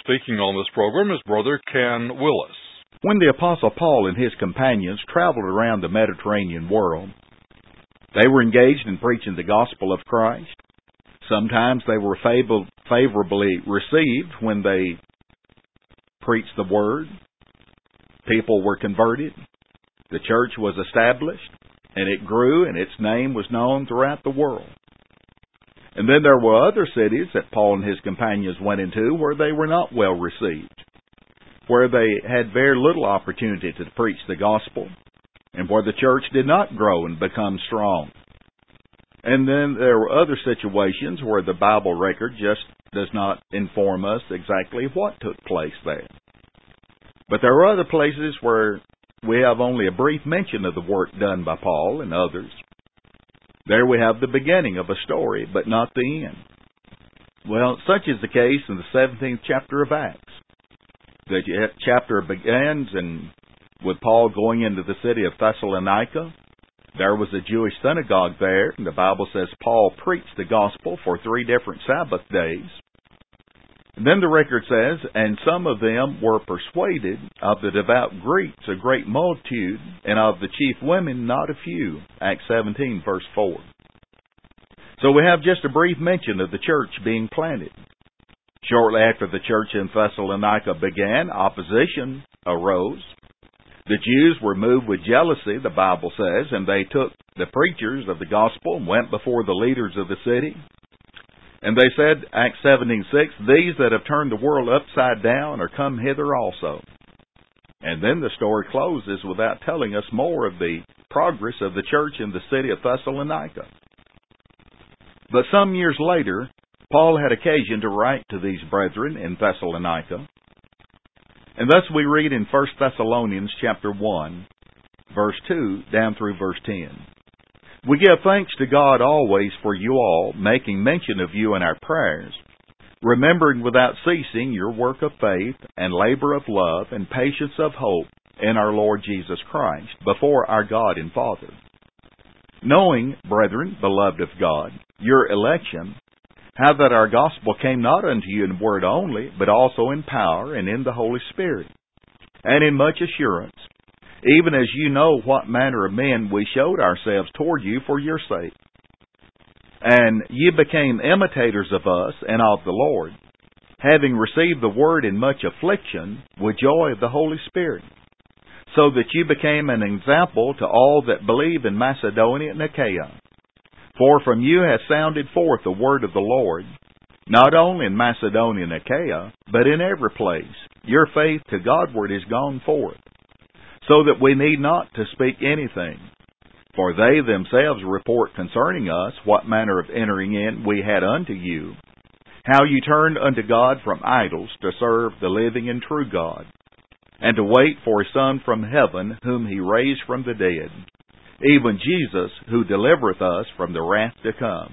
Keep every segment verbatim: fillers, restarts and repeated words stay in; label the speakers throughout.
Speaker 1: speaking on this program is Brother Ken Willis.
Speaker 2: When the Apostle Paul and his companions traveled around the Mediterranean world, they were engaged in preaching the gospel of Christ. Sometimes they were favorably received when they preached the word. People were converted. The church was established, and it grew, and its name was known throughout the world. And then there were other cities that Paul and his companions went into where they were not well received, where they had very little opportunity to preach the gospel, and where the church did not grow and become strong. And then there were other situations where the Bible record just does not inform us exactly what took place there. But there are other places where we have only a brief mention of the work done by Paul and others. There we have the beginning of a story, but not the end. Well, such is the case in the seventeenth chapter of Acts. The chapter begins and with Paul going into the city of Thessalonica. There was a Jewish synagogue there, and the Bible says Paul preached the gospel for three different Sabbath days. And then the record says, and some of them were persuaded, of the devout Greeks a great multitude, and of the chief women not a few. Acts seventeen, verse four. So we have just a brief mention of the church being planted. Shortly after the church in Thessalonica began, opposition arose. The Jews were moved with jealousy, the Bible says, and they took the preachers of the gospel and went before the leaders of the city. And they said, Acts seventeen six, these that have turned the world upside down are come hither also. And then the story closes without telling us more of the progress of the church in the city of Thessalonica. But some years later, Paul had occasion to write to these brethren in Thessalonica. And thus we read in First Thessalonians chapter one, verse two, down through verse ten. We give thanks to God always for you all, making mention of you in our prayers, remembering without ceasing your work of faith and labor of love and patience of hope in our Lord Jesus Christ, before our God and Father. Knowing, brethren, beloved of God, your election, how that our gospel came not unto you in word only, but also in power and in the Holy Spirit, and in much assurance, even as you know what manner of men we showed ourselves toward you for your sake. And ye became imitators of us and of the Lord, having received the word in much affliction with joy of the Holy Spirit, so that you became an example to all that believe in Macedonia and Achaia. For from you hath sounded forth the word of the Lord, not only in Macedonia and Achaia, but in every place. Your faith to Godward is gone forth, so that we need not to speak anything. For they themselves report concerning us what manner of entering in we had unto you, how you turned unto God from idols to serve the living and true God, and to wait for His Son from heaven, whom He raised from the dead, even Jesus, who delivereth us from the wrath to come.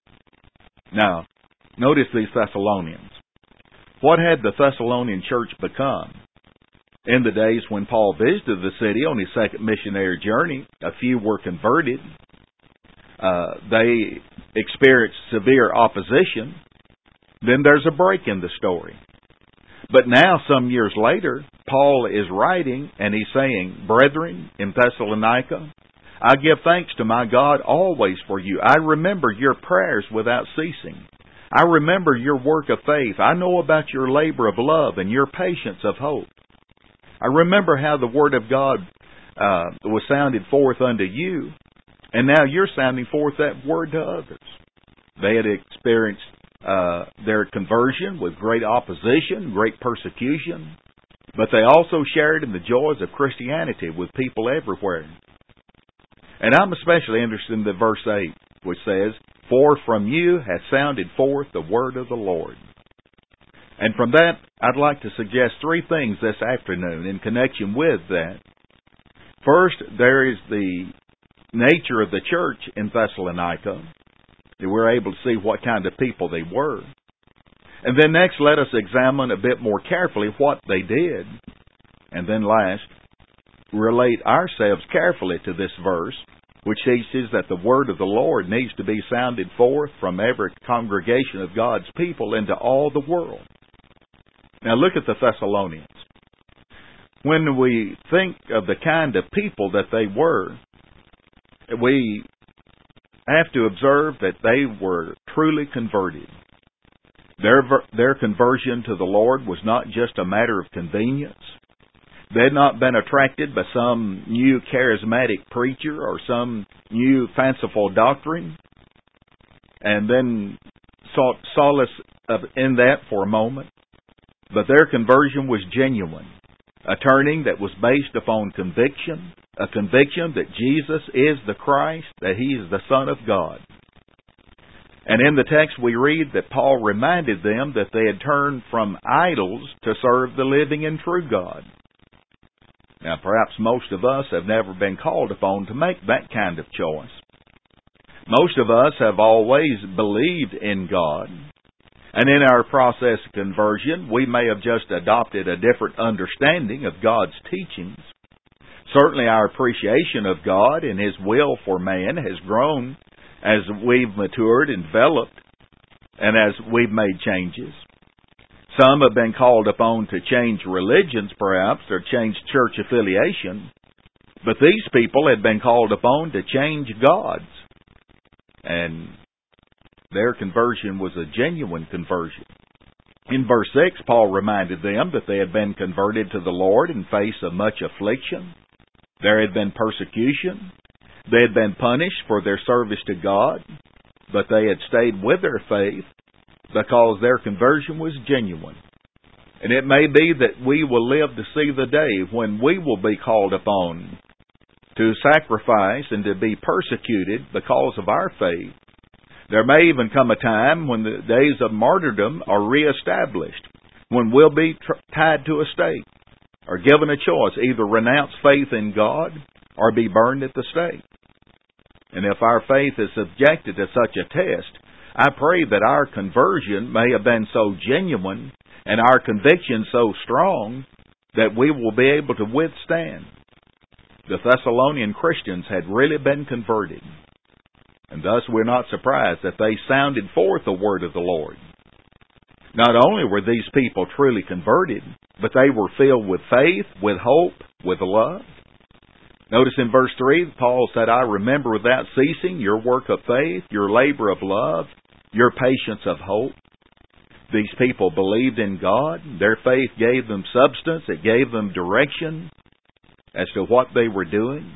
Speaker 2: Now, notice these Thessalonians. What had the Thessalonian church become? In the days when Paul visited the city on his second missionary journey, a few were converted. Uh, they experienced severe opposition. Then there's a break in the story. But now, some years later, Paul is writing and he's saying, brethren in Thessalonica, I give thanks to my God always for you. I remember your prayers without ceasing. I remember your work of faith. I know about your labor of love and your patience of hope. I remember how the word of God uh, was sounded forth unto you, and now you're sounding forth that word to others. They had experienced uh, their conversion with great opposition, great persecution, but they also shared in the joys of Christianity with people everywhere. And I'm especially interested in the verse eight, which says, for from you hath sounded forth the word of the Lord. And from that, I'd like to suggest three things this afternoon in connection with that. First, there is the nature of the church in Thessalonica. We're able to see what kind of people they were. And then next, let us examine a bit more carefully what they did. And then last, relate ourselves carefully to this verse, which teaches that the word of the Lord needs to be sounded forth from every congregation of God's people into all the world. Now look at the Thessalonians. When we think of the kind of people that they were, we have to observe that they were truly converted. Their, their conversion to the Lord was not just a matter of convenience. They had not been attracted by some new charismatic preacher or some new fanciful doctrine and then sought solace in that for a moment. But their conversion was genuine, a turning that was based upon conviction, a conviction that Jesus is the Christ, that He is the Son of God. And in the text we read that Paul reminded them that they had turned from idols to serve the living and true God. Now perhaps most of us have never been called upon to make that kind of choice. Most of us have always believed in God, and in our process of conversion we may have just adopted a different understanding of God's teachings. Certainly our appreciation of God and His will for man has grown as we've matured and developed, and as we've made changes. Some have been called upon to change religions, perhaps, or change church affiliation, but these people had been called upon to change gods, and their conversion was a genuine conversion. In verse six, Paul reminded them that they had been converted to the Lord in face of much affliction. There had been persecution. They had been punished for their service to God, but they had stayed with their faith because their conversion was genuine. And it may be that we will live to see the day when we will be called upon to sacrifice and to be persecuted because of our faith. There may even come a time when the days of martyrdom are reestablished, when we'll be tr- tied to a stake or given a choice, either renounce faith in God or be burned at the stake. And if our faith is subjected to such a test, I pray that our conversion may have been so genuine and our conviction so strong that we will be able to withstand. The Thessalonian Christians had really been converted, and thus we're not surprised that they sounded forth the word of the Lord. Not only were these people truly converted, but they were filled with faith, with hope, with love. Notice in verse three, Paul said, I remember without ceasing your work of faith, your labor of love, your patience of hope. These people believed in God. Their faith gave them substance. It gave them direction as to what they were doing.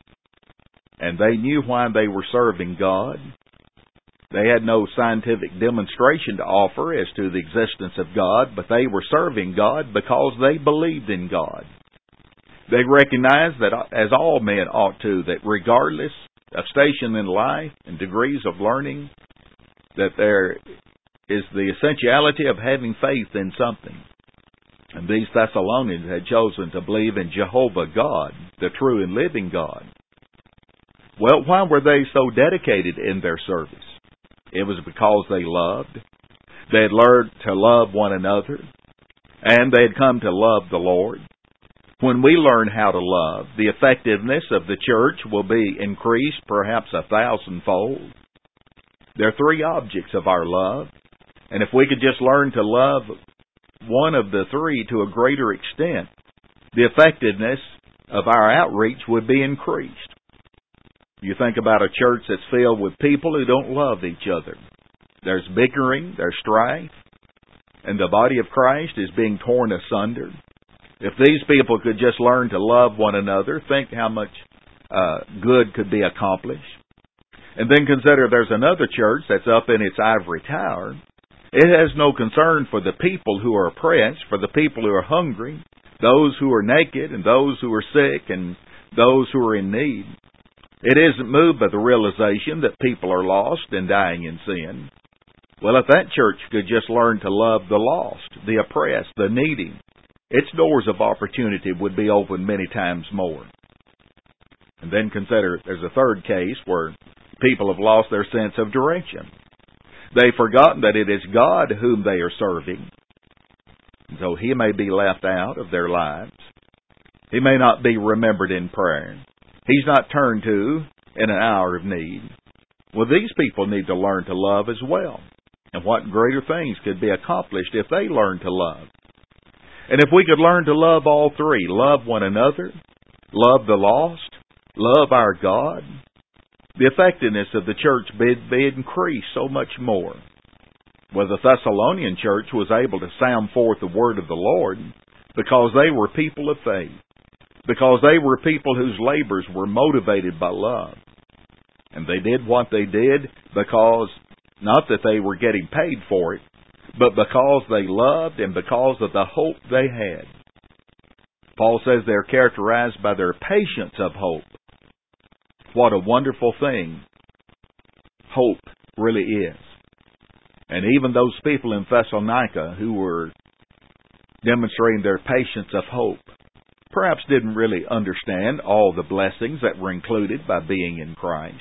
Speaker 2: And they knew why they were serving God. They had no scientific demonstration to offer as to the existence of God, but they were serving God because they believed in God. They recognized that, as all men ought to, that regardless of station in life and degrees of learning, that there is the essentiality of having faith in something. And these Thessalonians had chosen to believe in Jehovah God, the true and living God. Well, why were they so dedicated in their service? It was because they loved. They had learned to love one another, and they had come to love the Lord. When we learn how to love, the effectiveness of the church will be increased perhaps a thousandfold. There are three objects of our love, and if we could just learn to love one of the three to a greater extent, the effectiveness of our outreach would be increased. You think about a church that's filled with people who don't love each other. There's bickering, there's strife, and the body of Christ is being torn asunder. If these people could just learn to love one another, think how much uh, good could be accomplished. And then consider there's another church that's up in its ivory tower. It has no concern for the people who are oppressed, for the people who are hungry, those who are naked, and those who are sick, and those who are in need. It isn't moved by the realization that people are lost and dying in sin. Well, if that church could just learn to love the lost, the oppressed, the needy, its doors of opportunity would be opened many times more. And then consider there's a third case where people have lost their sense of direction. They've forgotten that it is God whom they are serving. And so He may be left out of their lives. He may not be remembered in prayer. He's not turned to in an hour of need. Well, these people need to learn to love as well. And what greater things could be accomplished if they learn to love? And if we could learn to love all three, love one another, love the lost, love our God, the effectiveness of the church would be increased so much more. Well, the Thessalonian church was able to sound forth the word of the Lord because they were people of faith, because they were people whose labors were motivated by love. And they did what they did because, not that they were getting paid for it, but because they loved and because of the hope they had. Paul says they're characterized by their patience of hope. What a wonderful thing hope really is. And even those people in Thessalonica who were demonstrating their patience of hope perhaps didn't really understand all the blessings that were included by being in Christ.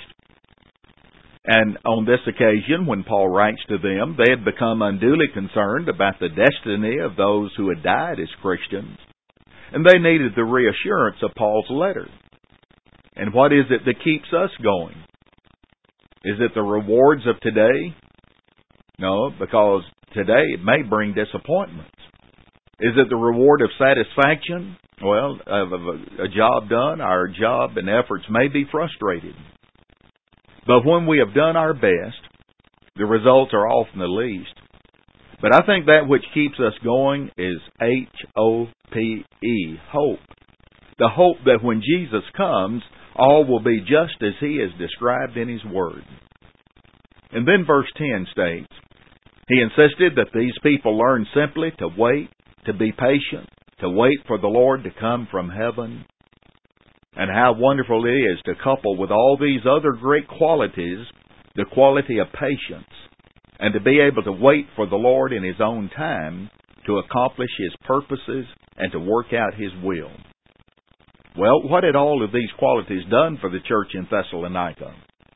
Speaker 2: And on this occasion, when Paul writes to them, they had become unduly concerned about the destiny of those who had died as Christians, and they needed the reassurance of Paul's letter. And what is it that keeps us going? Is it the rewards of today? No, because today it may bring disappointments. Is it the reward of satisfaction? Well, of a, a job done, our job and efforts may be frustrated. But when we have done our best, the results are often the least. But I think that which keeps us going is H O P E, hope. The hope that when Jesus comes, all will be just as He is described in His Word. And then verse ten states, he insisted that these people learn simply to wait, to be patient, to wait for the Lord to come from heaven. And how wonderful it is to couple with all these other great qualities, the quality of patience, and to be able to wait for the Lord in His own time to accomplish His purposes and to work out His will. Well, what had all of these qualities done for the church in Thessalonica?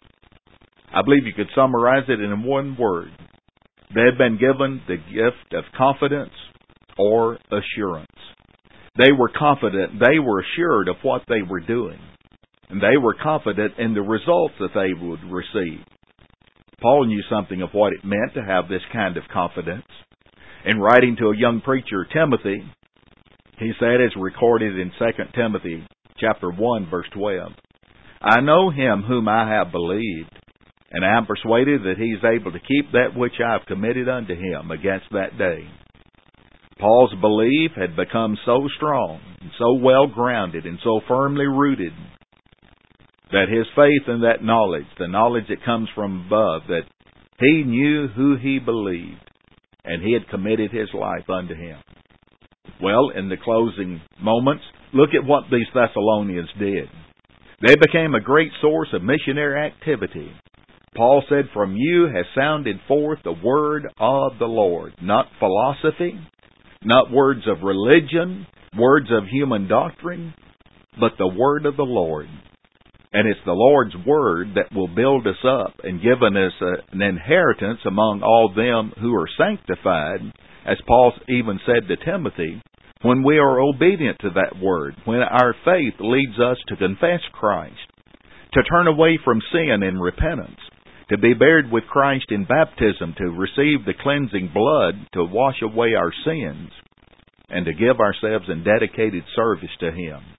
Speaker 2: I believe you could summarize it in one word. They had been given the gift of confidence or assurance. They were confident, they were assured of what they were doing, and they were confident in the results that they would receive. Paul knew something of what it meant to have this kind of confidence. In writing to a young preacher, Timothy, he said, as recorded in Second Timothy chapter one, verse twelve, I know Him whom I have believed, and I am persuaded that He is able to keep that which I have committed unto Him against that day. Paul's belief had become so strong, and so well grounded, and so firmly rooted, that his faith in that knowledge, the knowledge that comes from above, that he knew who he believed, and he had committed his life unto Him. Well, in the closing moments, look at what these Thessalonians did. They became a great source of missionary activity. Paul said, from you has sounded forth the word of the Lord, not philosophy, not words of religion, words of human doctrine, but the word of the Lord. And it's the Lord's word that will build us up and give us a, an inheritance among all them who are sanctified, as Paul even said to Timothy, when we are obedient to that word, when our faith leads us to confess Christ, to turn away from sin in repentance, to be buried with Christ in baptism, to receive the cleansing blood to wash away our sins, and to give ourselves in dedicated service to Him.